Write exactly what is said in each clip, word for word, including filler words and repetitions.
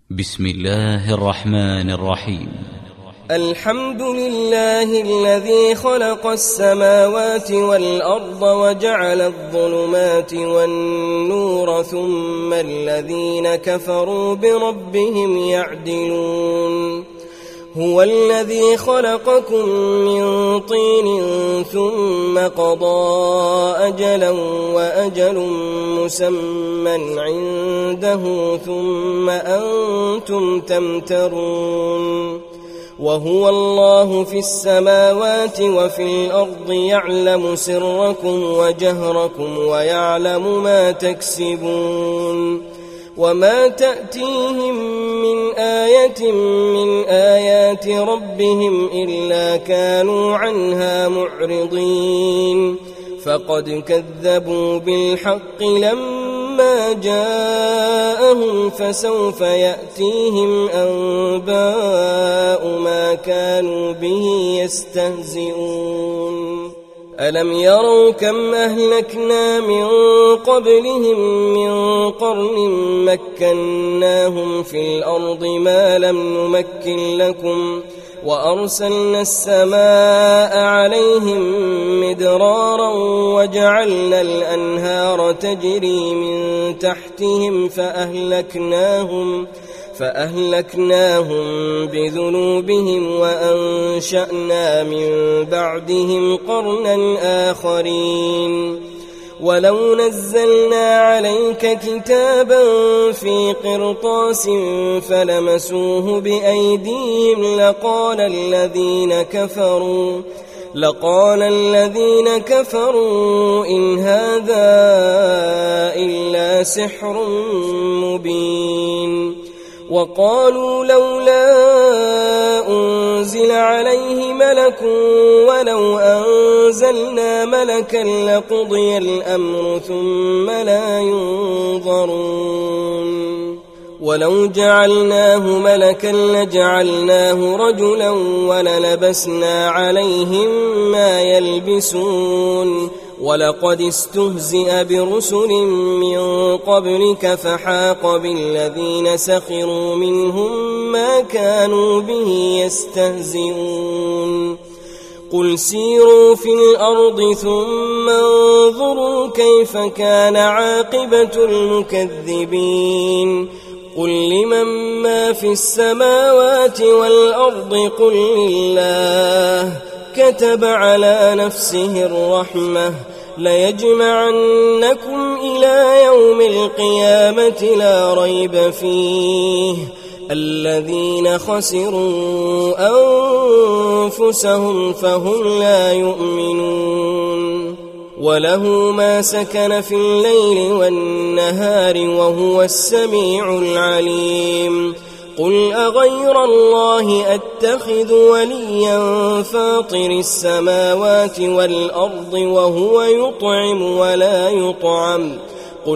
بسم الله الرحمن الرحيم. الحمد لله الذي خلق السماوات والأرض وجعل الظلمات والنور ثم الذين كفروا بربهم يعدلون. هو الذي خلقكم من طين ثم قضى أجلا وأجل مسمى عنده ثم أنتم تمترون. وهو الله في السماوات وفي الأرض يعلم سركم وجهركم ويعلم ما تكسبون. وما تأتيهم من آية من آيات ربهم إلا كانوا عنها معرضين. فقد كذبوا بالحق لما جاءهم فسوف يأتيهم أنباء ما كانوا به يستهزئون. ألم يروا كم أهلكنا من قبلهم من قرن مكناهم في الأرض ما لم نمكن لكم وأرسلنا السماء عليهم مدرارا وجعلنا الأنهار تجري من تحتهم فأهلكناهم فأهلكناهم بذنوبهم وأنشأنا من بعدهم قرنا آخرين. ولو نزلنا عليك كتابا في قرطاس فلمسوه بأيديهم لقال الذين كفروا لقال الذين كفروا إن هذا إلا سحر مبين. وقالوا لولا أنزل عليه ملك ولو أنزلنا ملكا لقضي الأمر ثم لا ينظرون. ولو جعلناه ملكا لجعلناه رجلا وللبسنا عليهم ما يلبسون. ولقد استهزئ برسل من قبلك فحاق بالذين سخروا منهم ما كانوا به يستهزئون. قل سيروا في الأرض ثم انظروا كيف كان عاقبة المكذبين. قل لمن ما في السماوات والأرض قل لله كتب على نفسه الرحمة ليجمعنكم إلى يوم القيامة لا ريب فيه الذين خسروا أنفسهم فهم لا يؤمنون. وله ما سكن في الليل والنهار وهو السميع العليم. قل أغير الله أتخذ وليا فاطر السماوات والأرض وهو يطعم ولا يطعم. قل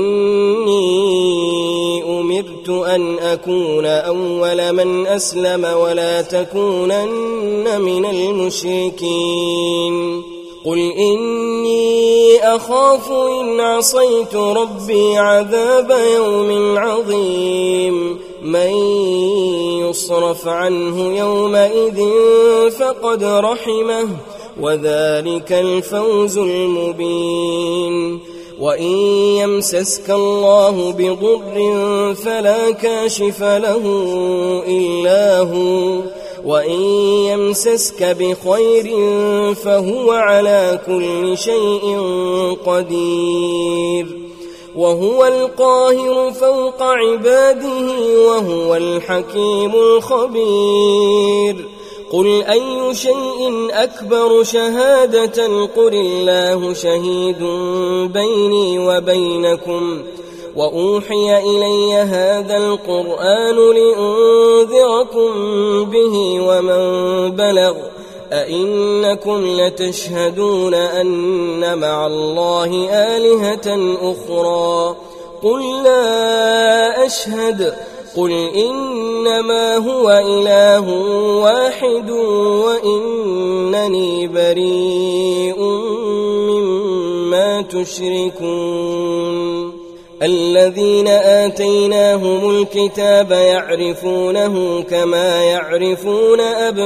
إني أمرت أن أكون أول من أسلم ولا تكونن من المشركين. قل إني أخاف إن عصيت ربي عذاب يوم عظيم. من يصرف عنه يومئذ فقد رحمه وذلك الفوز المبين. وإن يمسسك الله بضر فلا كاشف له إلا هو وإن يمسسك بخير فهو على كل شيء قدير. وهو القاهر فوق عباده وهو الحكيم الخبير. قل أي شيء أكبر شهادة قل الله شهيد بيني وبينكم. وأوحي إلي هذا القرآن لأنذركم به ومن بلغ. أئنكم لتشهدون أن مع الله آلهة أخرى قل لا أشهد. قل إنما هو إله واحد وإنني بريء مما تشركون. الذين آتيناهم الكتاب يعرفونه كما يعرفون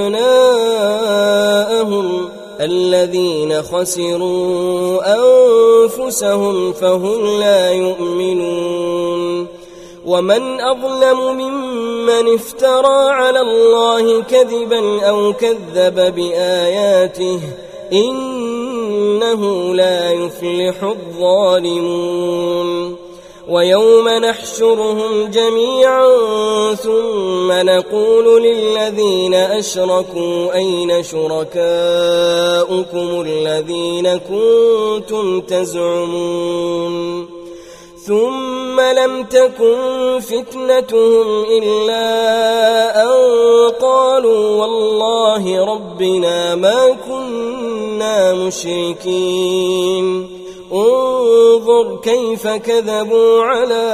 أبناءهم الذين خسروا أنفسهم فهم لا يؤمنون ومن أظلم ممن افترى على الله كذبا أو كذب بآياته إنه لا يفلح الظالمون ويوم نحشرهم جميعا ثم نقول للذين أشركوا أين شركاؤكم الذين كنتم تزعمون ثم لم تكن فتنتهم إلا أن قالوا والله ربنا ما كنا مشركين انظر كيف كذبوا على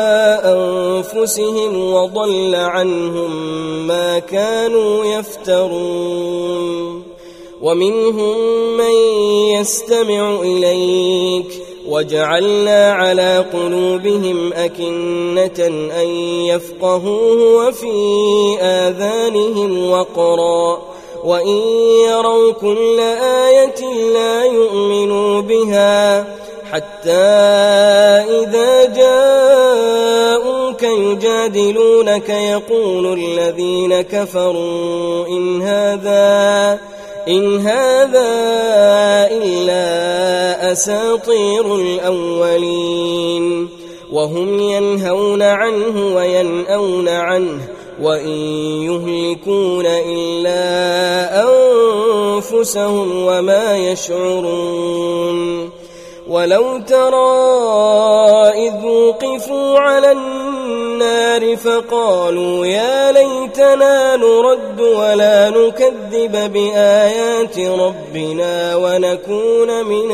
أنفسهم وضل عنهم ما كانوا يفترون ومنهم من يستمع إليك وجعلنا على قلوبهم أكنة أن يفقهوه وفي آذانهم وقرا وإن يروا كل آية لا يؤمنوا بها حتى إذا جاءوك يجادلونك يقول الذين كفروا إن هذا إن هذا إلا أساطير الأولين وهم ينهون عنه وينأون عنه وإن يهلكون إلا أنفسهم وما يشعرون ولو ترى إذ وقفوا على النار فقالوا يا ليتنا نرد ولا نكذب بآيات ربنا ونكون من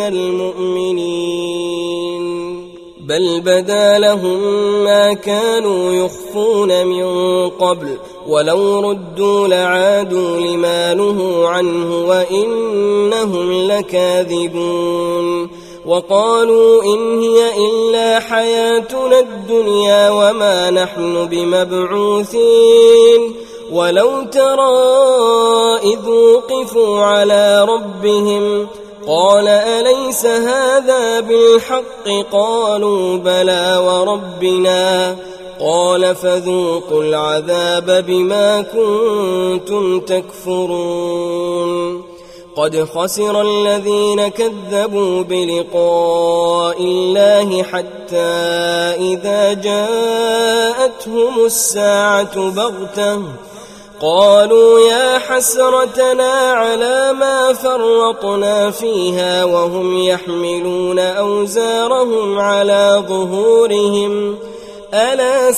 المؤمنين بل بدا لهم ما كانوا يخفون من قبل ولو ردوا لعادوا لما نهوا عنه وإنهم لكاذبون وقالوا إن هي إلا حياتنا الدنيا وما نحن بمبعوثين ولو ترى إذ وقفوا على ربهم قال أليس هذا بالحق قالوا بلى وربنا قال فذوقوا العذاب بما كنتم تكفرون قد خسر الذين كذبوا بلقاء الله حتى إذا جاءتهم الساعة بغتة قالوا يا حسرتنا على ما فرطنا فيها وهم يحملون أوزارهم على ظهورهم ألا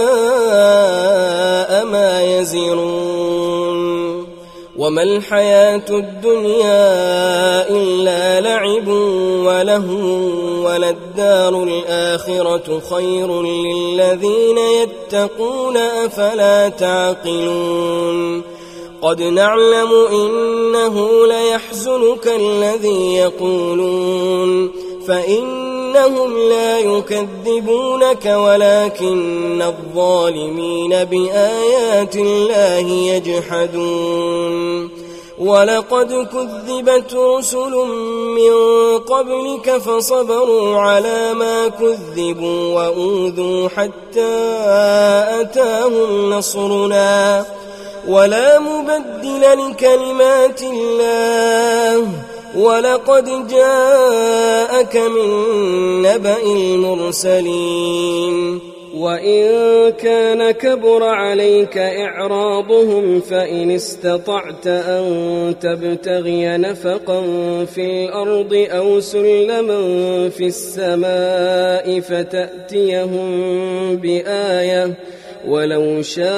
ساء ما يزرون وما الحياة الدنيا إلا لعب ولهو وللدار الآخرة خير للذين يتقون أفلا تعقلون قد نعلم إنه ليحزنك الذي يقولون فإنهم لا يكذبونك ولكن الظالمين بآيات الله يجحدون ولقد كذبت رسل من قبلك فصبروا على ما كذبوا وأوذوا حتى أتاهم نصرنا ولا مبدل لكلمات الله ولقد جاءك من نبأ المرسلين وإن كان كبر عليك إعراضهم فإن استطعت أن تبتغي نفقا في الأرض أو سلما في السماء فتأتيهم بآية ولو شاء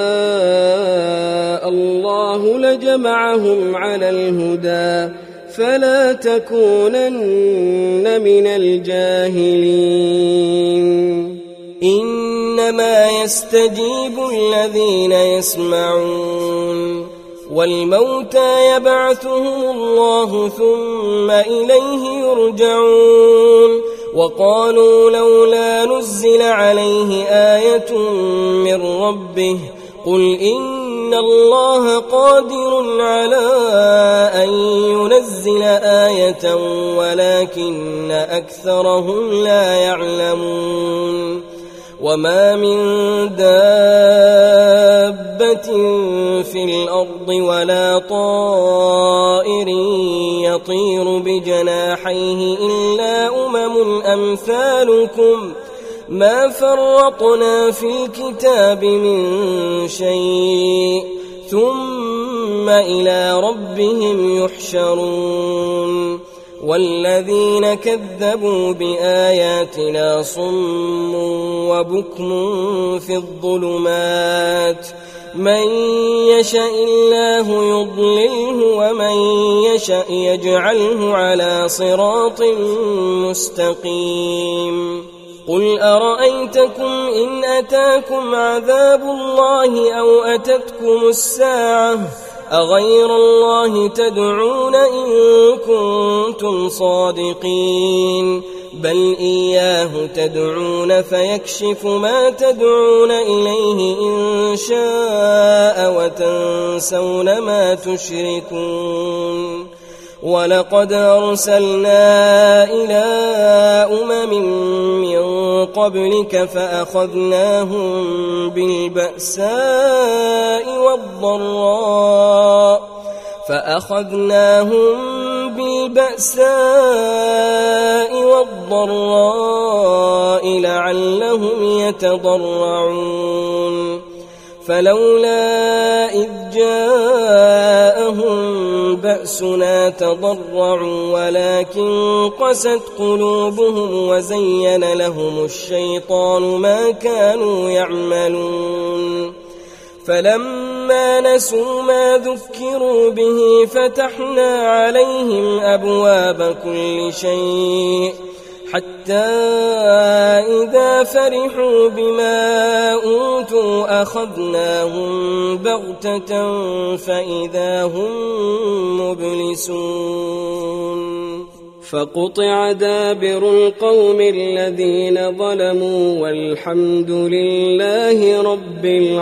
الله لجمعهم على الهدى فلا تكونن من الجاهلين إنما يستجيب الذين يسمعون والموتى يبعثهم الله ثم إليه يرجعون وقالوا لولا نزل عليه آية من ربه قل إن الله قادر على أن ينزل آية ولكن أكثرهم لا يعلمون وما من دابة في الأرض ولا طائر يطير بجناحيه إلا أمم أمثالكم ما فرطنا في الكتاب من شيء ثم إلى ربهم يحشرون والذين كذبوا بآياتنا صم وبكم في الظلمات من يشاء الله يضلله ومن يشاء يجعله على صراط مستقيم قل أرأيتكم إن أتاكم عذاب الله أو أتتكم الساعة أغير الله تدعون إن كنتم صادقين بل إياه تدعون فيكشف ما تدعون إليه إن شاء وتنسون ما تشركون ولقد أرسلنا إلى أمم من قبلك فأخذناهم بالبأساء والضراء فأخذناهم بالبأساء والضراء لعلهم يتضرعون فلولا إذ جاءهم بأسنا تضرعوا ولكن قست قلوبهم وزين لهم الشيطان ما كانوا يعملون فلما نسوا ما ذكروا به فتحنا عليهم أبواب كل شيء حتى إذا فرحوا بما أوتوا أخذناهم بغتة فإذا هم مبلسون فقطع دابر القوم الذين ظلموا والحمد لله رب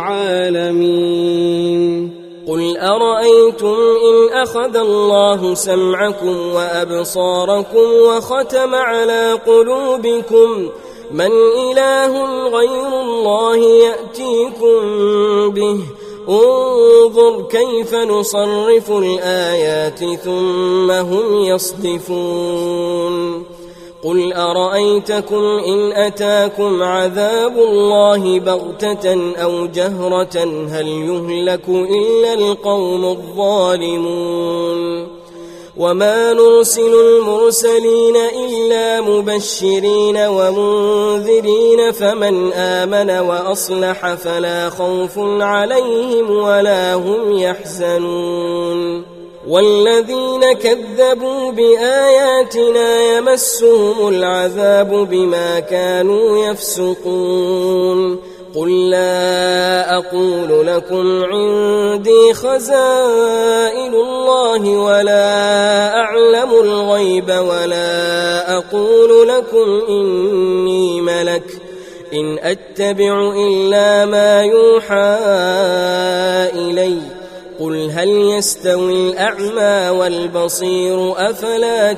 العالمين قل أرأيتم إن أخذ الله سمعكم وأبصاركم وختم على قلوبكم من إله غير الله يأتيكم به انظر كيف نصرف الآيات ثم هم يصدفون قل أرأيتكم إن أتاكم عذاب الله بغتة أو جهرة هل يهلك إلا القوم الظالمون وما نرسل المرسلين إلا مبشرين ومنذرين فمن آمن وأصلح فلا خوف عليهم ولا هم يحزنون والذين كذبوا بآياتنا يمسهم العذاب بما كانوا يفسقون قل لا أقول لكم عندي خزائن الله ولا أعلم الغيب ولا أقول لكم إني ملك إن أتبع إلا ما يوحى إلي قل هل يستوي الأعمى والبصير أفلا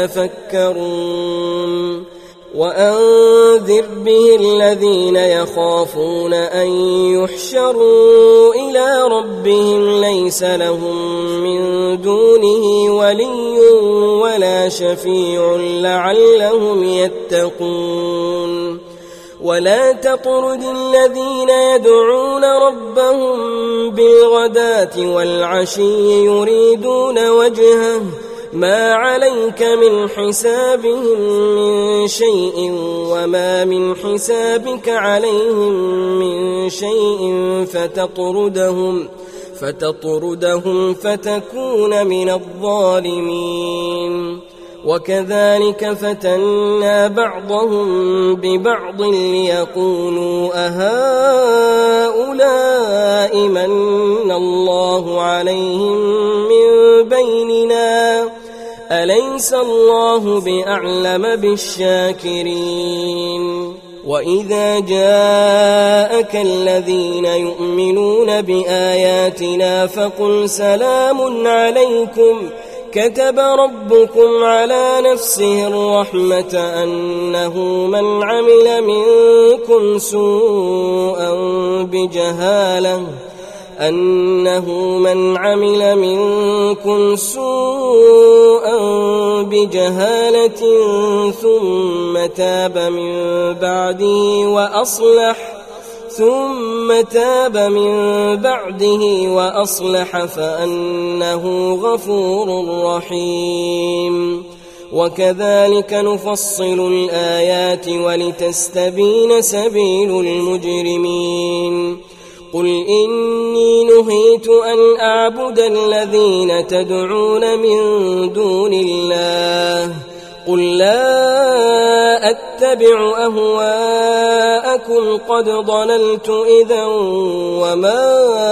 تتفكرون وأنذر به الذين يخافون أن يحشروا إلى ربهم ليس لهم من دونه ولي ولا شفيع لعلهم يتقون ولا تطرد الذين يدعون ربهم بالغداة والعشي يريدون وجهه ما عليك من حسابهم من شيء وما من حسابك عليهم من شيء فتطردهم فتطردهم فتكون من الظالمين وكذلك فتنا بعضهم ببعض ليقولوا أهؤلاء من الله عليهم من بيننا أليس أليس الله بأعلم بالشاكرين وإذا جاءك الذين يؤمنون بآياتنا فقل سلام عليكم كتب ربكم على نفسه الرحمة أنه من عمل منكم سوءا بجهالة أنه من عمل منكم سوءا بجهالة ثم تاب من بعده وأصلح ثم تاب من بعده وأصلح فأنه غفور رحيم وكذلك نفصل الآيات ولتستبين سبيل المجرمين قل إني نهيت أن أعبد الذين تدعون من دون الله قل لا أتبع أهواءكم قد ضللت إذا وما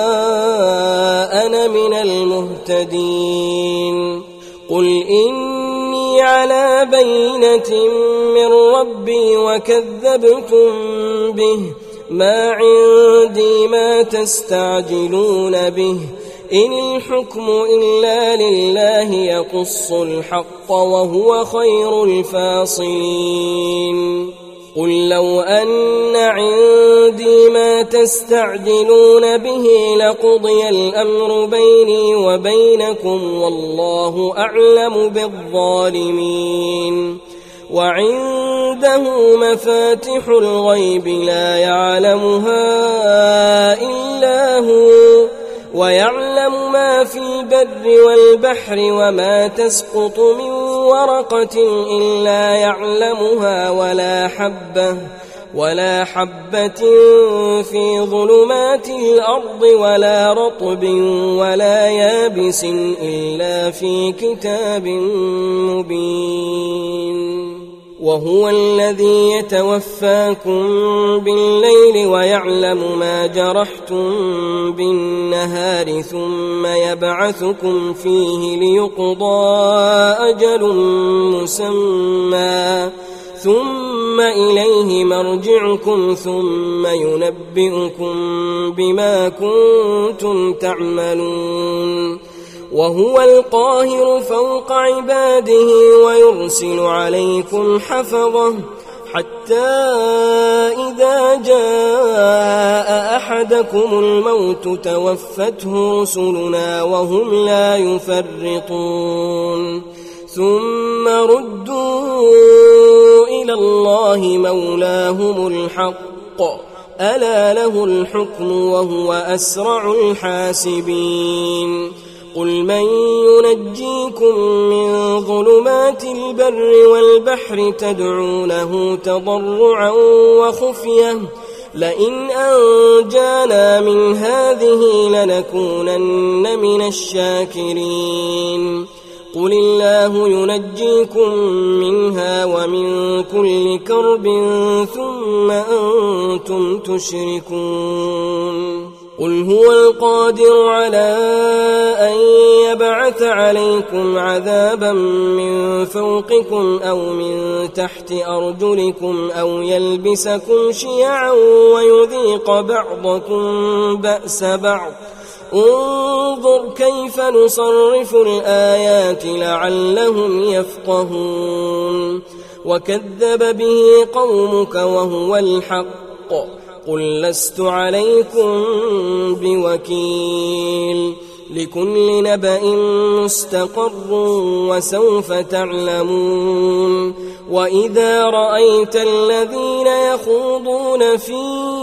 أنا من المهتدين قل إني على بينة من ربي وكذبتم به ما عندي ما تستعجلون به إن الحكم إلا لله يقص الحق وهو خير الفاصلين قل لو أن عندي ما تستعجلون به لقضي الأمر بيني وبينكم والله أعلم بالظالمين وعنده مفاتح الغيب لا يعلمها إلا هو ويعلم ما في البر والبحر وما تسقط من ورقة إلا يعلمها ولا حبة ولا حبة في ظلمات الأرض ولا رطب ولا يابس إلا في كتاب مبين وهو الذي يتوفاكم بالليل ويعلم ما جرحتم بالنهار ثم يبعثكم فيه ليقضى أجل مسمى ثم إليه مرجعكم ثم ينبئكم بما كنتم تعملون وهو القاهر فوق عباده ويرسل عليكم حفظه حتى إذا جاء أحدكم الموت توفته رسلنا وهم لا يفرطون ثم ردوا إلى الله مولاهم الحق ألا له الحكم وهو أسرع الحاسبين قل من ينجيكم من ظلمات البر والبحر تدعونه تضرعا وخفية لئن أنجانا من هذه لنكونن من الشاكرين قل الله ينجيكم منها ومن كل كرب ثم أنتم تشركون قل هو القادر على أن يبعث عليكم عذابا من فوقكم أو من تحت أرجلكم أو يلبسكم شيعا ويذيق بعضكم بأس بعض انظر كيف نصرف الآيات لعلهم يفقهون وكذب به قومك وهو الحق قل لست عليكم بوكيل لكل نبأ مستقر وسوف تعلمون وإذا رأيت الذين يخوضون في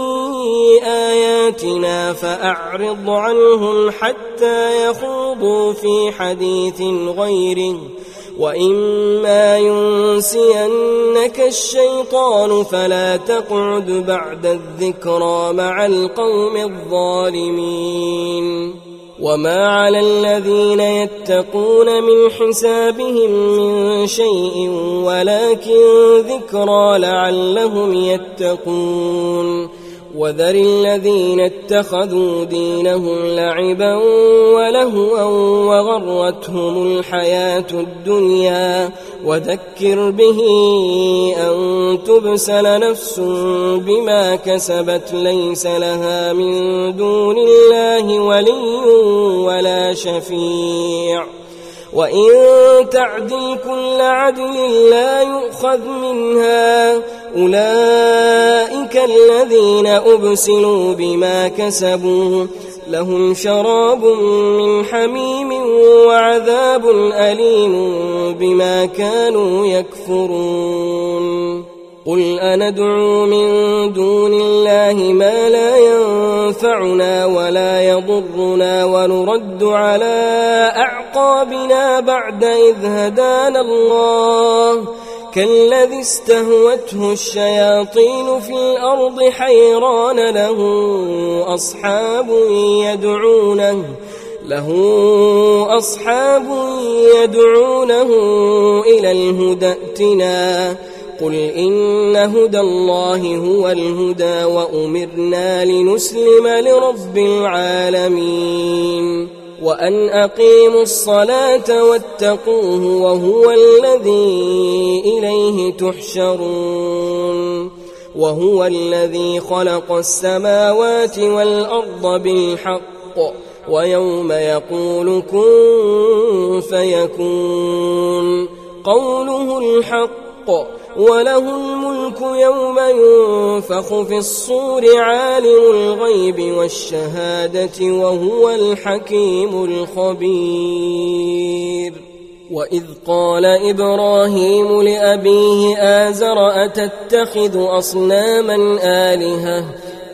آياتنا فأعرض عنهم حتى يخوضوا في حديث غيره وإما ينسينك الشيطان فلا تقعد بعد الذكرى مع القوم الظالمين وما على الذين يتقون من حسابهم من شيء ولكن ذكرى لعلهم يتقون وذر الذين اتخذوا دينهم لعبا ولهوا وغرتهم الحياة الدنيا وذكر به أن تبسل نفس بما كسبت ليس لها من دون الله ولي ولا شفيع وإن تعدل كل عدل لا يؤخذ منها أولئك الذين أبسلوا بما كسبوا لهم شراب من حميم وعذاب أليم بما كانوا يكفرون قل أندعو من دون الله ما لا ينفعنا ولا يضرنا ونرد على أعقابنا بعد إذ هدانا الله كالذي استهوته الشياطين في الأرض حيران له أصحاب يدعونه له أصحاب يدعونه إلى الهدى ائتنا قل إن هدى الله هو الهدى وأمرنا لنسلم لرب العالمين وأن أقيموا الصلاة واتقوه وهو الذي إليه تحشرون وهو الذي خلق السماوات والأرض بالحق ويوم يقول كن فيكون قوله الحق وله الملك يوم ينفخ في الصور عالم الغيب والشهادة وهو الحكيم الخبير وإذ قال إبراهيم لأبيه آزر أتتخذ أصناما آلهة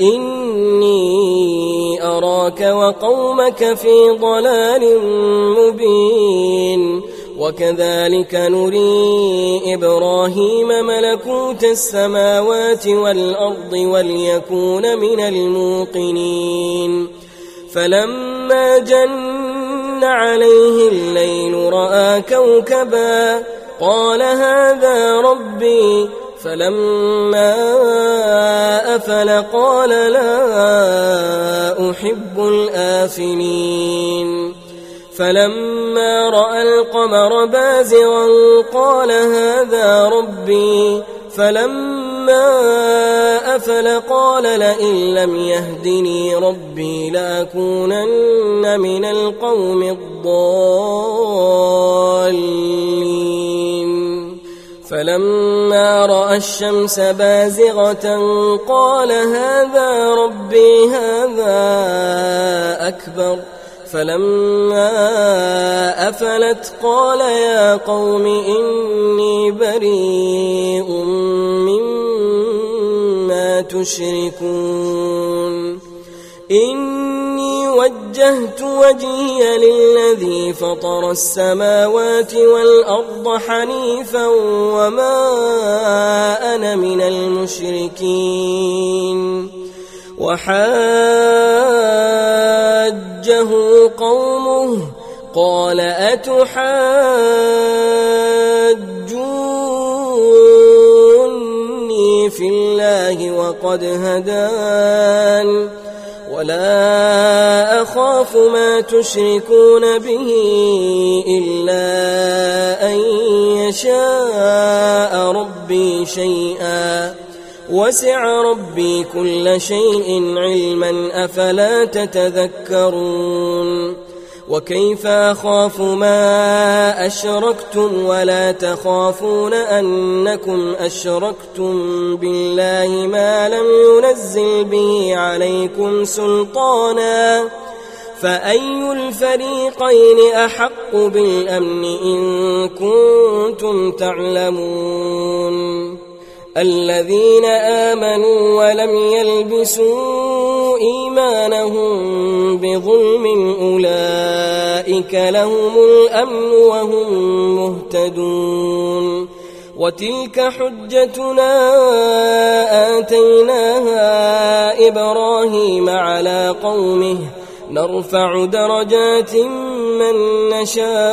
إني أراك وقومك في ضلال مبين وكذلك نري إبراهيم ملكوت السماوات والأرض وليكون من الموقنين فلما جن عليه الليل رأى كوكبا قال هذا ربي فلما أفل قال لا أحب الآفلين فلما رأى القمر بازغا قال هذا ربي فلما أفل قال لئن لم يهدني ربي لأكونن من القوم الضالين فلما رأى الشمس بازغة قال هذا ربي هذا أكبر فلما أفلت قال يا قوم إني بريء مما تشركون إني وجهت وجهي للذي فطر السماوات والأرض حنيفا وما أنا من المشركين وحاجه قومه قال أتحاجوني في الله وقد هدان ولا أخاف ما تشركون به إلا أن يشاء ربي شيئا وسع ربي كل شيء علما أفلا تتذكرون وكيف أخاف ما أشركتم ولا تخافون أنكم أشركتم بالله ما لم ينزل به عليكم سلطانا فأي الفريقين أحق بالأمن إن كنتم تعلمون الذين آمنوا ولم يلبسوا إيمانهم بظلم أولئك لهم الأمن وهم مهتدون وتلك حجتنا آتيناها إبراهيم على قومه نرفع درجات من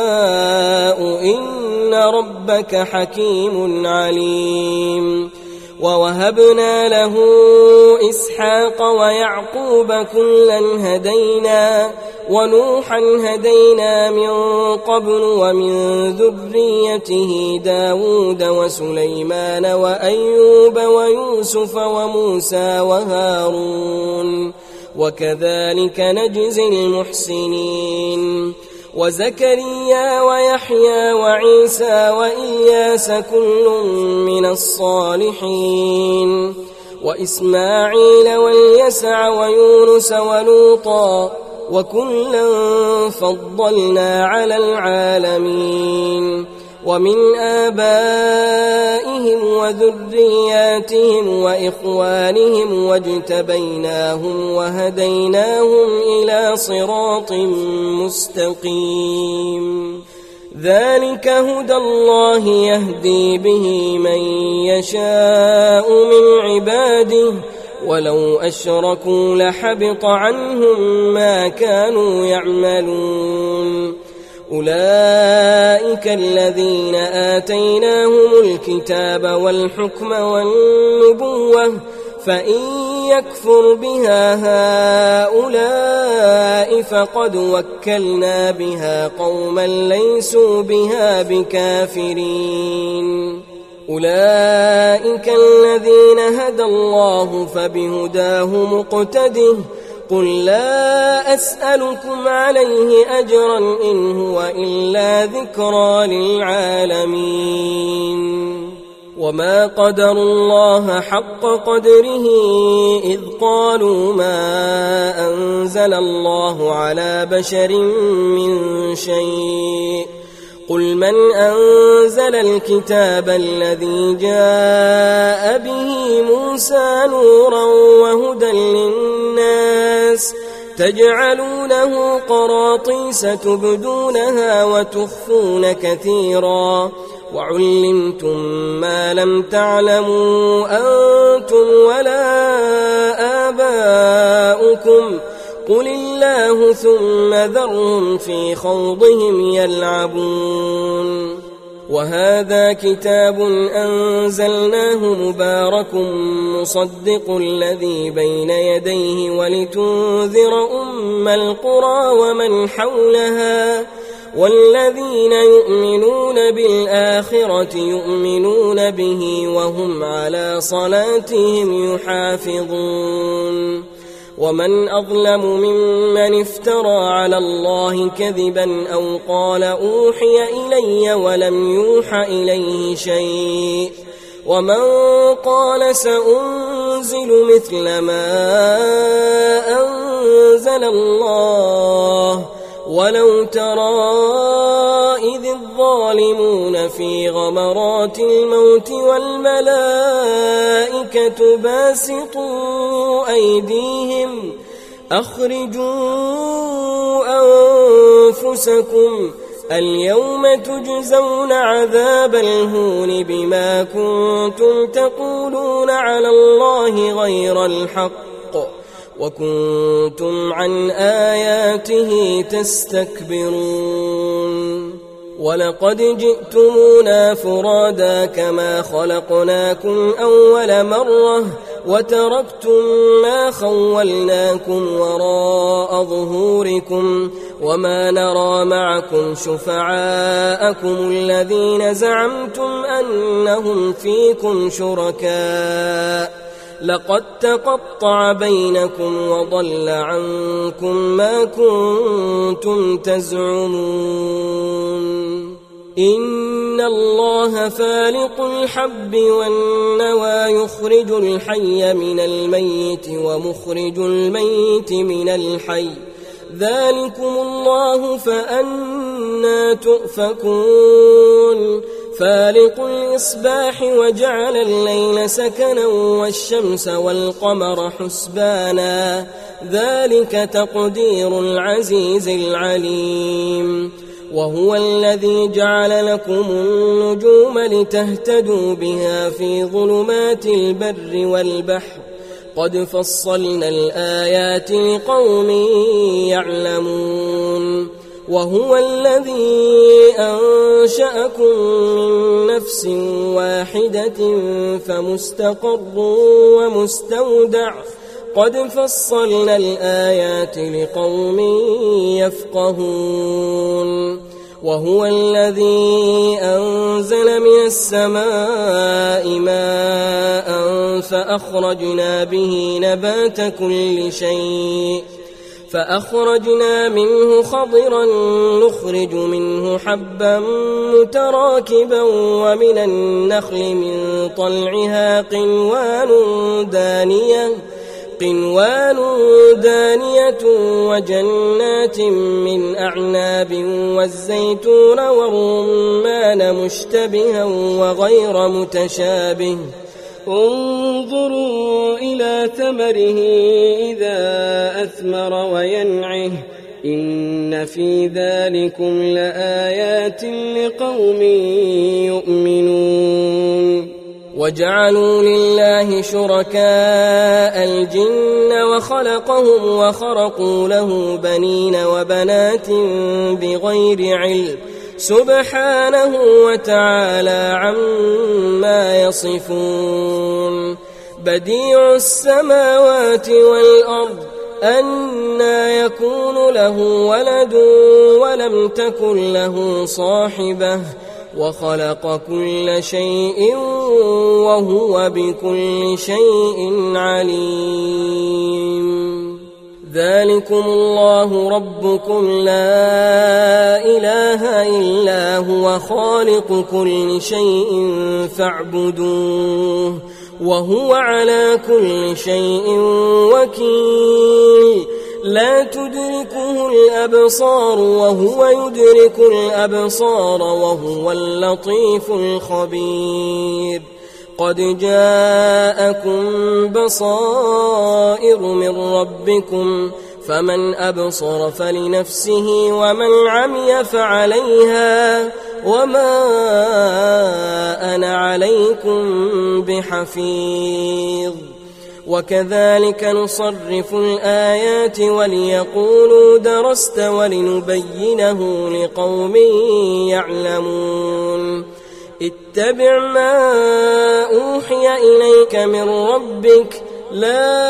نشاء إن ربك حكيم عليم ووهبنا له إسحاق ويعقوب كلا هدينا ونوحا هدينا من قبل ومن ذريته داود وسليمان وأيوب ويوسف وموسى وهارون وكذلك نجزي المحسنين وزكريا ويحيى وعيسى وإياس كل من الصالحين وإسماعيل واليسع ويونس ولوطا وكلا فضلنا على العالمين ومن آبائهم وذرياتهم وإخوانهم واجتبيناهم وهديناهم إلى صراط مستقيم ذلك هدى الله يهدي به من يشاء من عباده ولو أشركوا لحبط عنهم ما كانوا يعملون أولئك الذين آتيناهم الكتاب والحكم والنبوة فإن يكفر بها هؤلاء فقد وكلنا بها قوما ليسوا بها بكافرين أولئك الذين هدى الله فبهداه مقتده قل لا أسألكم عليه أجرا إن هو إلا ذكرى للعالمين وما قدروا الله حق قدره إذ قالوا ما أنزل الله على بشر من شيء قل من أنزل الكتاب الذي جاء به موسى نورا وهدى للناس تجعلونه قراطيس تبدونها وتخفون كثيرا وعلمتم ما لم تعلموا أنتم ولا آباؤكم قل الله ثم ذرهم في خوضهم يلعبون وهذا كتاب أنزلناه مبارك مصدق الذي بين يديه ولتنذر أم القرى ومن حولها والذين يؤمنون بالآخرة يؤمنون به وهم على صلاتهم يحافظون ومن أظلم ممن افترى على الله كذبا أو قال أوحي إلي ولم يوح إليه شيء ومن قال سأنزل مثل ما أنزل الله ولو ترى إذ الظالمون في غمرات الموت والملائكة باسطوا أيديهم أخرجوا أنفسكم اليوم تجزون عذاب الهون بما كنتم تقولون على الله غير الحق وكنتم عن آياته تستكبرون ولقد جئتمونا فرادا كما خلقناكم أول مرة وتركتم ما خولناكم وراء ظهوركم وما نرى معكم شفعاءكم الذين زعمتم أنهم فيكم شركاء لقد تقطع بينكم وضل عنكم ما كنتم تزعمون إن الله فالق الحب والنوى يخرج الحي من الميت ومخرج الميت من الحي ذلكم الله فأنا تؤفكون فالق الإصباح وجعل الليل سكنا والشمس والقمر حسبانا ذلك تقدير العزيز العليم وهو الذي جعل لكم النجوم لتهتدوا بها في ظلمات البر والبحر قد فصلنا الآيات لقوم يعلمون وهو الذي أنشأكم من نفس واحدة فمستقر ومستودع قد فصلنا الآيات لقوم يفقهون وهو الذي أنزل من السماء ماء فأخرجنا به نبات كل شيء فأخرجنا منه خضرا نخرج منه حبا متراكبا ومن النخل من طلعها قنوان دانية قنوان دانية وجنات من أعناب والزيتون والرمان مشتبها وغير متشابه انظروا إلى ثمره إذا أثمر وينعه إن في ذلكم لآيات لقوم يؤمنون وجعلوا لله شركاء الجن وخلقهم وخرقوا له بنين وبنات بغير علم سبحانه وتعالى عما يصفون بديع السماوات والأرض أنى يكون له ولد ولم تكن له صاحبة وخلق كل شيء وهو بكل شيء عليم ذلكم الله ربكم لا إله إلا هو خالق كل شيء فاعبدوه وهو على كل شيء وكيل لا تدركه الأبصار وهو يدرك الأبصار وهو اللطيف الخبير قد جاءكم بصائر من ربكم فمن أبصر فلنفسه ومن عمي فعليها وما أنا عليكم بحفيظ وكذلك نصرف الآيات وليقولوا درست ولنبينه لقوم يعلمون اتبع ما أوحي إليك من ربك لا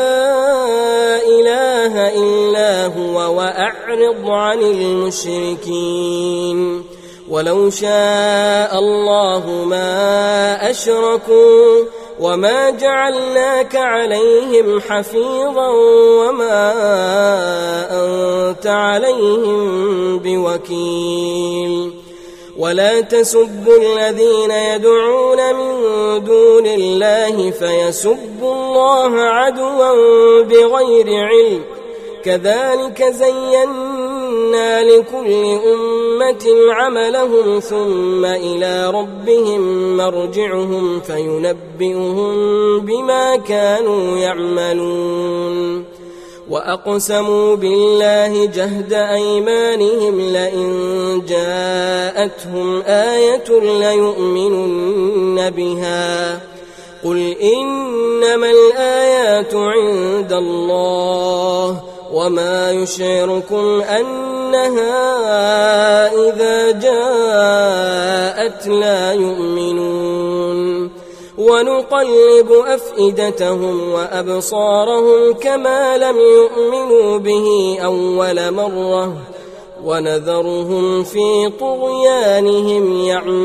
إله إلا هو وأعرض عن المشركين ولو شاء الله ما أشركوا وما جعلناك عليهم حفيظا وما أنت عليهم بوكيل ولا تسبوا الذين يدعون من دون الله فيسبوا الله عدوا بغير علم كذلك زينا لكل أمة عملهم ثم إلى ربهم مرجعهم فينبئهم بما كانوا يعملون وأقسموا بالله جهد أيمانهم لئن جاءتهم آية ليؤمنن بها قل إنما الآيات عند الله وما يشعركم أنها إذا جاءت لا يؤمنون ونقلب أفئدتهم وأبصارهم كما لم يؤمنوا به أول مرة ونذرهم في طغيانهم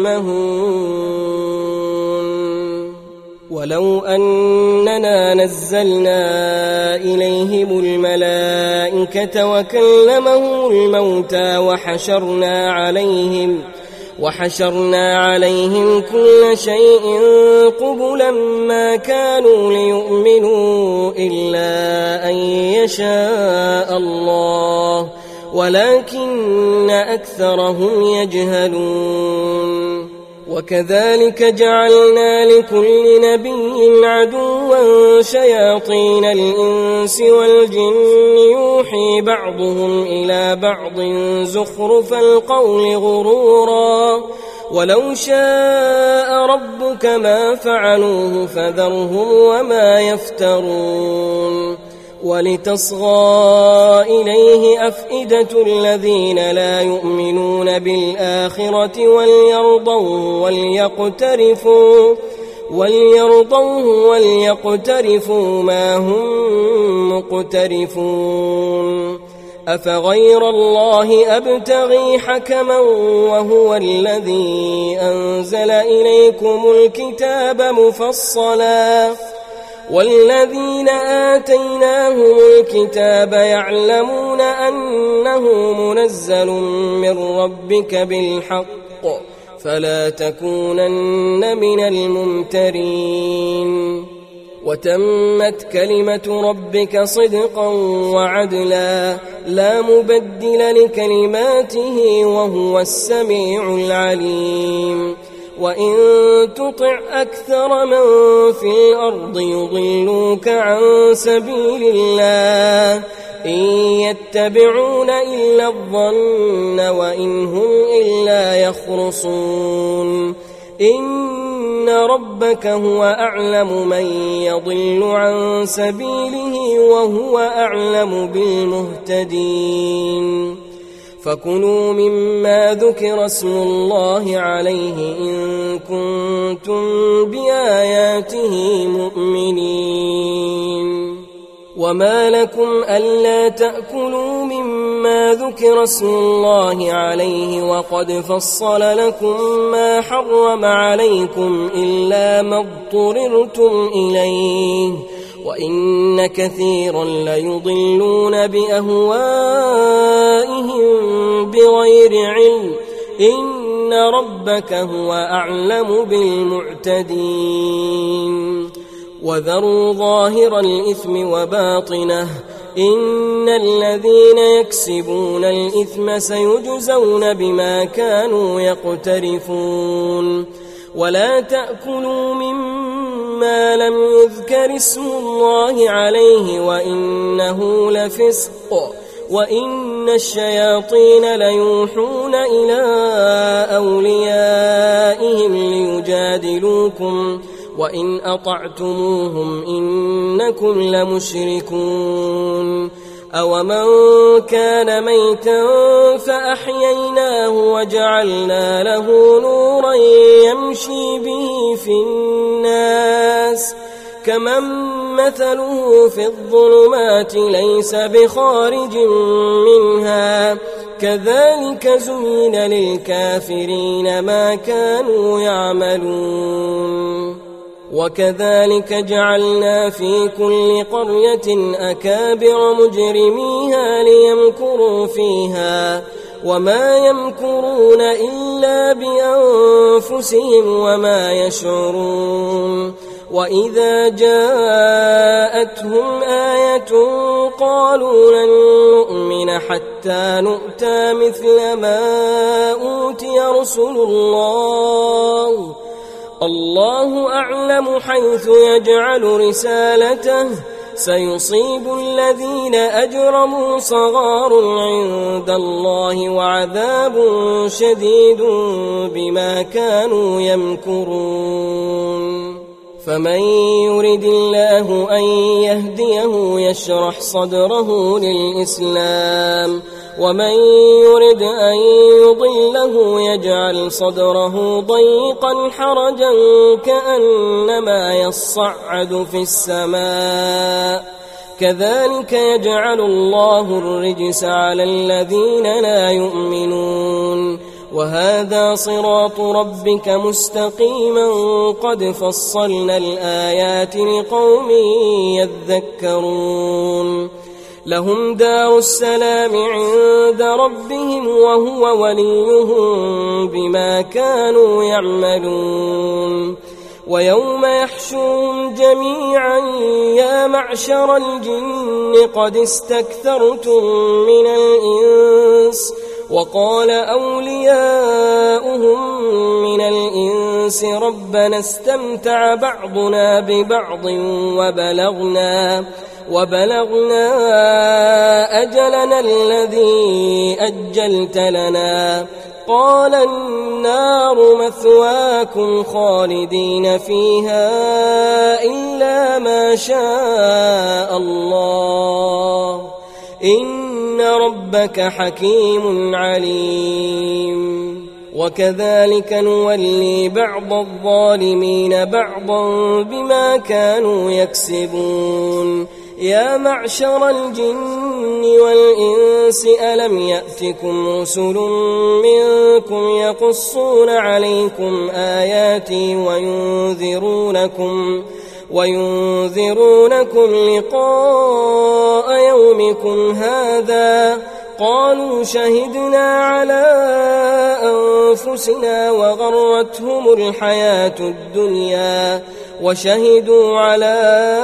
يعمهون ولو أننا نزلنا إليهم الملائكة وكلمهم الموتى وحشرنا عليهم وحشرنا عليهم كل شيء قبلا ما كانوا ليؤمنوا إلا أن يشاء الله ولكن أكثرهم يجهلون وكذلك جعلنا لكل نبي عدوا شياطين الإنس والجن يوحي بعضهم إلى بعض زخرف القول غرورا ولو شاء ربك ما فعلوه فذرهم وما يفترون ولتصغى إليه أفئدة الذين لا يؤمنون بالآخرة وليرضوا وليقترفوا وليرضوه وليقترفوا ما هم مقترفون أفغير الله أبتغي حكما وهو الذي أنزل إليكم الكتاب مفصلا والذين آتيناهم الكتاب يعلمون أنه منزل من ربك بالحق فلا تكونن من الممترين وتمت كلمة ربك صدقا وعدلا لا مبدل لكلماته وهو السميع العليم وإن تطع أكثر من في الأرض يضلوك عن سبيل الله إن يتبعون إلا الظن وإن هم إلا يخرصون إن ربك هو أعلم من يضل عن سبيله وهو أعلم بالمهتدين فكلوا مما ذكر اسم الله عليه إن كنتم بآياته مؤمنين وما لكم ألا تأكلوا مما ذكر اسم الله عليه وقد فصل لكم ما حرم عليكم إلا ما اضطررتم إليه وإن كثيرا ليضلون بأهوائهم بغير علم إن ربك هو أعلم بالمعتدين وذروا ظاهر الإثم وباطنه إن الذين يكسبون الإثم سيجزون بما كانوا يقترفون ولا تأكلوا مما لم يذكر اسم الله عليه وإنه لفسق وإن الشياطين ليوحون إلى أوليائهم ليجادلوكم وإن أطعتموهم إنكم لمشركون أومن كان ميتا فأحييناه وجعلنا له نورا يمشي به في الناس كمن مثله في الظلمات ليس بخارج منها كذلك زين للكافرين ما كانوا يعملون وكذلك جعلنا في كل قرية أكابر مجرميها ليمكروا فيها وما يمكرون إلا بأنفسهم وما يشعرون وإذا جاءتهم آية قالوا لن نؤمن حتى نؤتى مثل ما أوتي رسل الله الله أعلم حيث يجعل رسالته سيصيب الذين أجرموا صغار عند الله وعذاب شديد بما كانوا يمكرون فمن يرد الله أن يهديه يشرح صدره للإسلام ومن يرد أن يضله يجعل صدره ضيقا حرجا كأنما يصعد في السماء كذلك يجعل الله الرجس على الذين لا يؤمنون وهذا صراط ربك مستقيما قد فصلنا الآيات لقوم يذكرون لهم دار السلام عند ربهم وهو وليهم بما كانوا يعملون ويوم يحشرهم جميعا يا معشر الجن قد استكثرتم من الإنس وقال أولياؤهم من الإنس ربنا استمتع بعضنا ببعض وبلغنا وبلغنا أجلنا الذي أجلت لنا قال النار مثواكم خالدين فيها إلا ما شاء الله إن ربك حكيم عليم وكذلك نولي بعض الظالمين بعضا بما كانوا يكسبون يا معشر الجن والإنس ألم يأتكم رسل منكم يقصون عليكم آياتي وينذرونكم وينذرونكم لقاء يومكم هذا قالوا شهدنا على أنفسنا وغرتهم الحياة الدنيا وشهدوا على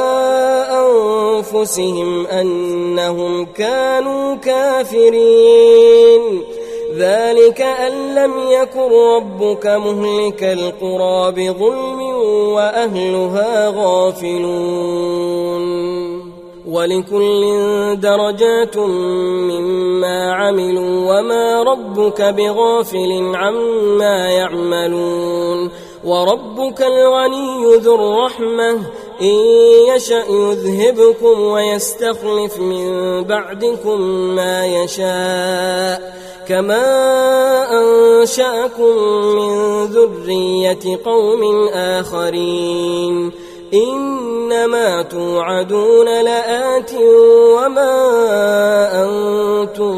أنفسهم أنهم كانوا كافرين ذلك أن لم يكن ربك مهلك القرى بظلم وأهلها غافلون ولكل درجات مما عملوا وما ربك بغافل عما يعملون وربك الغني ذو الرحمة إن يشأ يذهبكم ويستخلف من بعدكم ما يشاء كما أنشأكم من ذرية قوم آخرين إنما توعدون لآت وما أنتم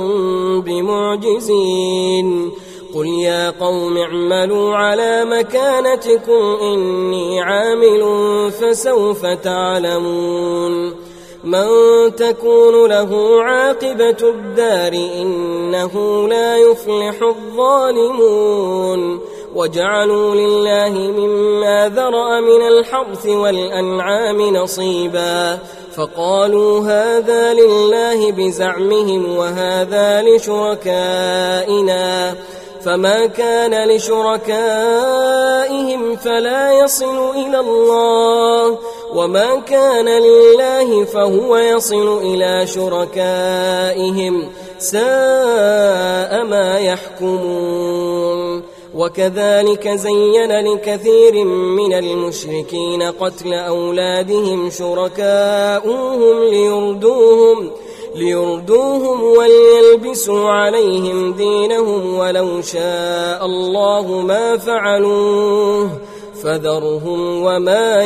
بمعجزين قل يا قوم اعملوا على مكانتكم إني عامل فسوف تعلمون من تكون له عاقبة الدار إنه لا يفلح الظالمون وجعلوا لله مما ذرأ من الحرث والأنعام نصيبا فقالوا هذا لله بزعمهم وهذا لشركائنا فما كان لشركائهم فلا يصل إلى الله وما كان لله فهو يصل إلى شركائهم ساء ما يحكمون وكذلك زين لكثير من المشركين قتل أولادهم شركاؤهم ليردوهم ليردوهم وليلبسوا عليهم دينهم ولو شاء الله ما فعلوه فذرهم وما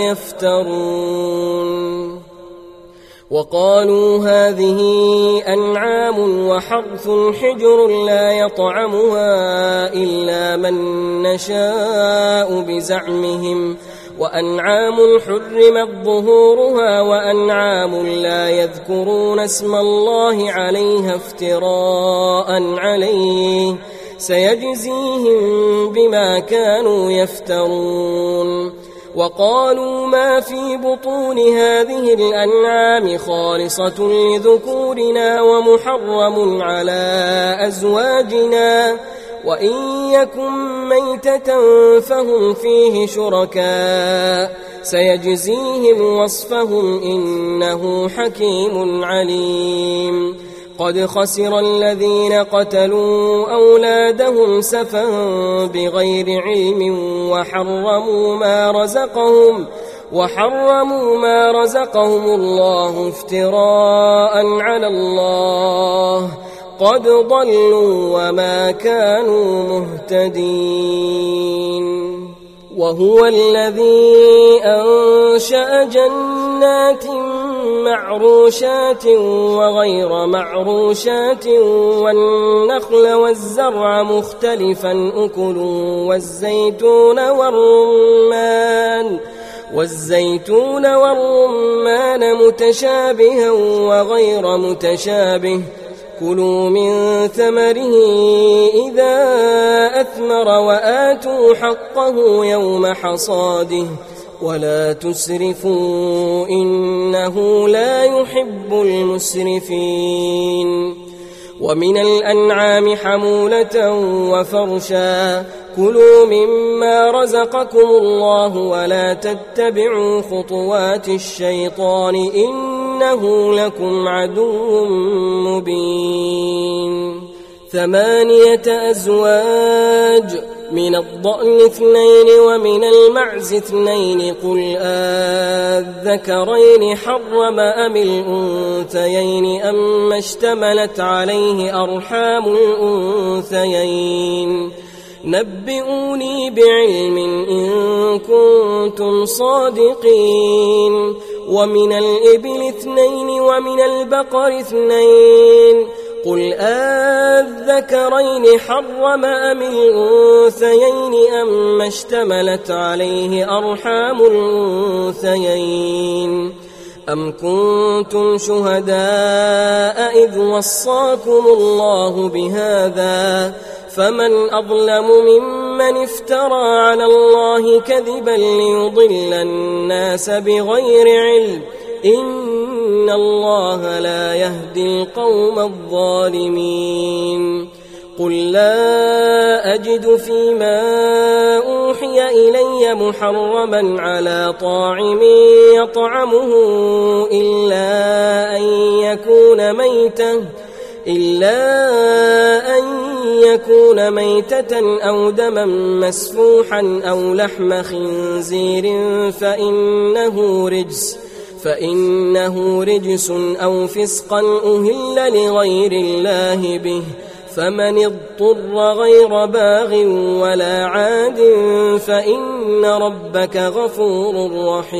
يفترون وقالوا هذه أنعام وحرث حجر لا يطعمها إلا من نشاء بزعمهم وأنعام حرمت ظهورها وأنعام لا يذكرون اسم الله عليها افتراء عليه سيجزيهم بما كانوا يفترون وقالوا ما في بطون هذه الأنعام خالصة لذكورنا ومحرم على أزواجنا وإن يكن ميتة فهم فيه شركاء سيجزيهم وصفهم إنه حكيم عليم قد خسر الذين قتلوا أولادهم سفها بغير علم وحرموا ما رزقهم وحرموا ما رزقهم الله افتراء على الله قد ضلوا وما كانوا مهتدين وهو الذي أنشأ جنات معروشات وغير معروشات والنخل والزرع مختلفا أكله والزيتون والرمان والزيتون والرمان متشابها وغير متشابه كلوا من ثمره إذا أثمر وآتوا حقه يوم حصاده ولا تسرفوا إنه لا يحب المسرفين ومن الأنعام حمولة وفرشا كلوا مما رزقكم الله ولا تتبعوا خطوات الشيطان إن إنه لكم عدو مبين. ثمانية أزواج، من الضأن اثنين ومن المعز اثنين، قل أذكرين حرم أم الأنثيين أم اشتملت عليه أرحام الأنثيين؟ نبئوني بعلم إن كنتم صادقين. ومن الإبل اثنين ومن البقر اثنين، قل أذكرين حرم أم الأنثيين أم اشتملت عليه أرحام الأنثيين؟ أم كنتم شهداء إذ وصاكم الله بهذا؟ فمن أظلم ممن افترى على الله كذبا ليضل الناس بغير علم، إن الله لا يهدي القوم الظالمين. قل لا أجد فيما أوحي إلي محرما على طاعم يطعمه إلا أن يكون ميتة إلا أن يكون ميتة أو دما مسفوحا أو لحم خنزير فإنه رجس فإنه رجس أو فسقا أهل لغير الله به، فمن اضطر غير باغ ولا عاد فإن ربك غفور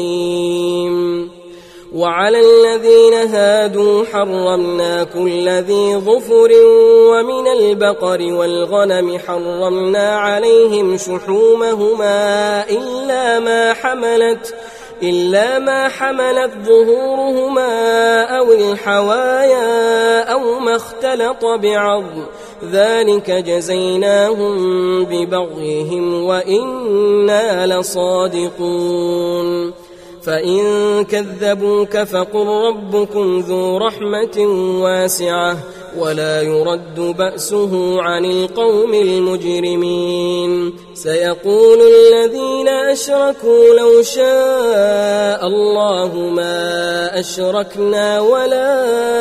رحيم. وعلى الذين هادوا حرمنا كل ذي ظفر، ومن البقر والغنم حرمنا عليهم شحومهما إلا ما حملت إلا ما حملت ظهورهما أو الحوايا أو ما اختلط بعظم، ذلك جزيناهم ببغيهم وإنا لصادقون. فإن كذبوك فقل ربكم ذو رحمة واسعة ولا يرد بأسه عن القوم المجرمين. سيقول الذين أشركوا لو شاء الله ما أشركنا ولا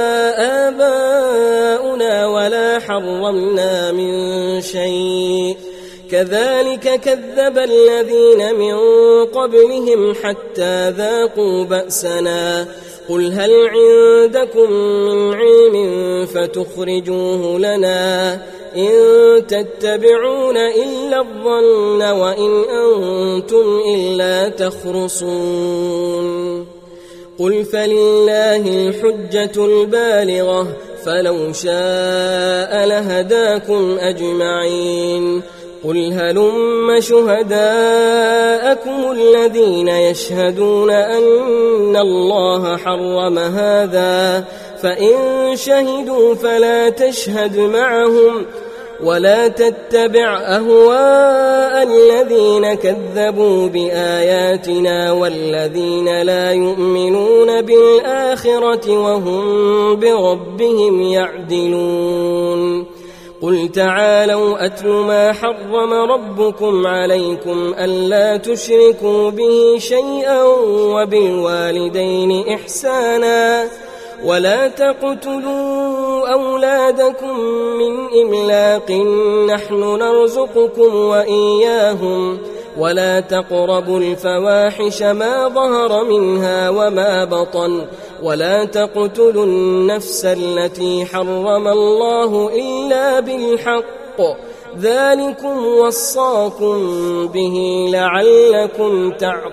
آباؤنا ولا حرمنا من شيء، كذلك كذب الذين من قبلهم حتى ذاقوا بأسنا. قل هل عندكم من علم فتخرجوه لنا؟ إن تتبعون إلا الظن وإن أنتم إلا تخرصون. قل فلله الحجة البالغة، فلو شاء لهداكم أجمعين. قل هلم شهداءكم الذين يشهدون أن الله حرم هذا، فإن شهدوا فلا تشهد معهم ولا تتبع أهواء الذين كذبوا بآياتنا والذين لا يؤمنون بالآخرة وهم بربهم يعدلون. قل تعالوا أتل ما حرم ربكم عليكم ألا تشركوا به شيئا وبالوالدين إحسانا ولا تقتلوا أولادكم من إملاق نحن نرزقكم وإياهم ولا تقربوا الفواحش ما ظهر منها وما بطن ولا تقتلوا النفس التي حرم الله إلا بالحق ذلكم وصاكم به لعلكم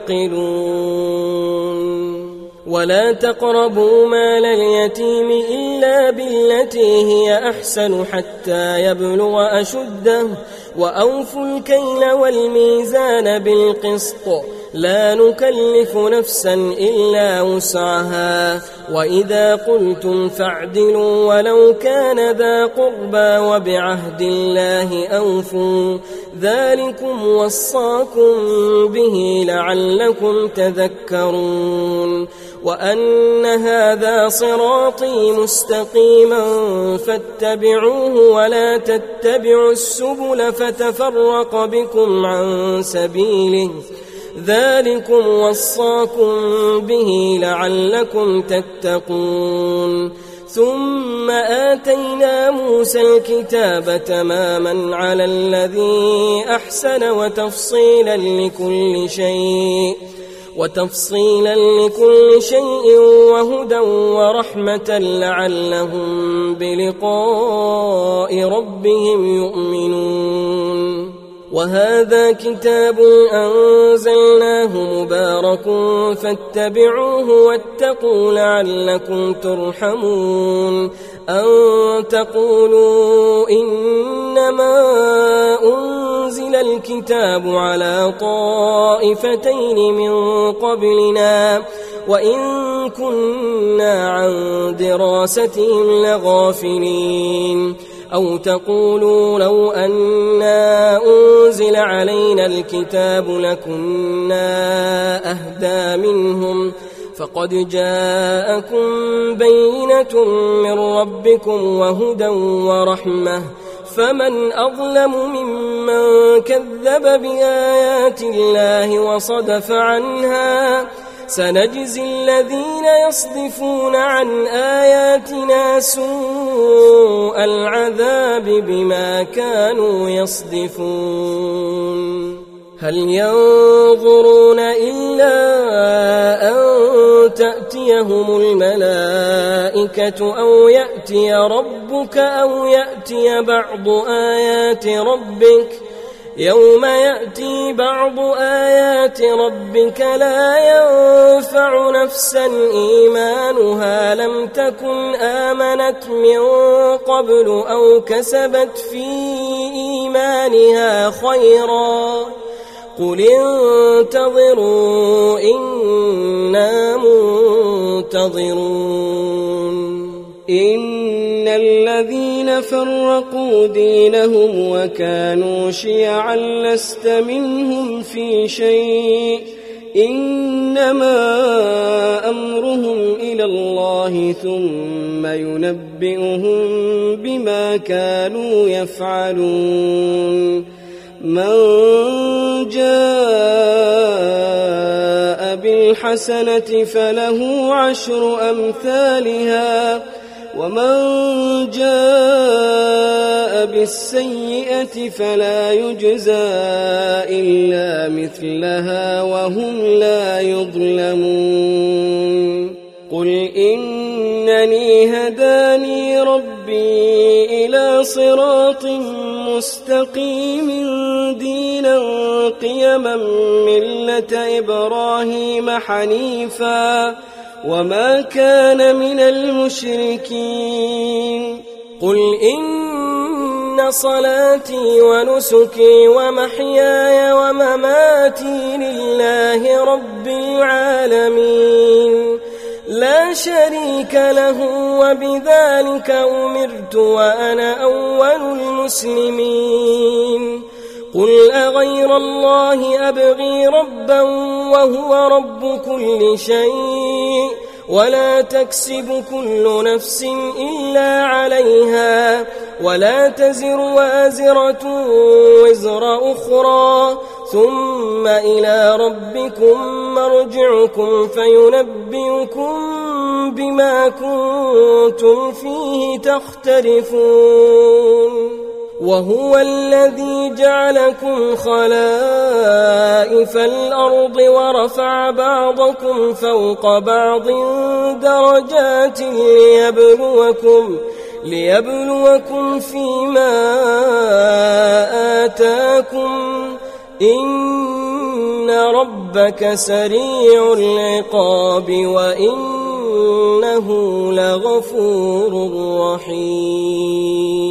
تعقلون. ولا تقربوا مال اليتيم إلا بالتي هي أحسن حتى يبلغ أشده وأوفوا الكيل والميزان بالقسط لا نكلف نفسا إلا وسعها وإذا قلتم فاعدلوا ولو كان ذا قربى وبعهد الله أوفوا ذلكم وصاكم به لعلكم تذكرون. وأن هذا صراطي مستقيما فاتبعوه ولا تتبعوا السبل فتفرق بكم عن سبيله ذلكم وصاكم به لعلكم تتقون. ثم آتينا موسى الكتاب تماما على الذي أحسن وتفصيلا لكل شيء وتفصيلا لكل شيء وهدى ورحمة لعلهم بلقاء ربهم يؤمنون. وهذا كتاب أنزلناه مبارك فاتبعوه واتقوا لعلكم ترحمون. أن تقولوا إنما أنزل الكتاب على طائفتين من قبلنا وإن كنا عن دراستهم لغافلين. أو تقولوا لو أنا أنزل علينا الكتاب لكنا أهدى منهم فقد جاءكم بينة من ربكم وهدى ورحمة فمن أظلم ممن كذب بآيات الله وصدف عنها. سنجزي الذين يصدفون عن آياتنا سوء العذاب بما كانوا يصدفون. هل ينظرون إلا أن تأتيهم الملائكة أو يأتي ربك أو يأتي بعض آيات ربك يوم يأتي بعض آيات ربك لا ينفع نفسا إيمانها لم تكن آمنت من قبل أو كسبت في إيمانها خيرا قل انتظروا إنا منتظرون. إن الذين فرقوا دينهم وكانوا شيعا لست منهم في شيء إنما أمرهم إلى الله ثم ينبئهم بما كانوا يفعلون. من جاء بالحسنة فله عشر أمثالها ومن جاء بالسيئة فلا يجزى إلا مثلها وهم لا يظلمون. قل إنني هداني ربي إلى صراط مستقيم دينا قيما ملة إبراهيم حنيفا وما كان من المشركين. قل إن صلاتي ونسكي ومحياي ومماتي لله رب العالمين لا شريك له وبذلك أمرت وأنا أول المسلمين. قل أغير الله أبغي ربا وهو رب كل شيء ولا تكسب كل نفس إلا عليها ولا تزر وازرة وزر أخرى ثم إلى ربكم مرجعكم فينبئكم بما كنتم فيه تختلفون. وهو الذي جعلكم خلائف الأرض ورفع بعضكم فوق بعض درجات ليبلوكم, ليبلوكم فيما آتاكم إن ربك سريع العقاب وإنه لغفور رحيم.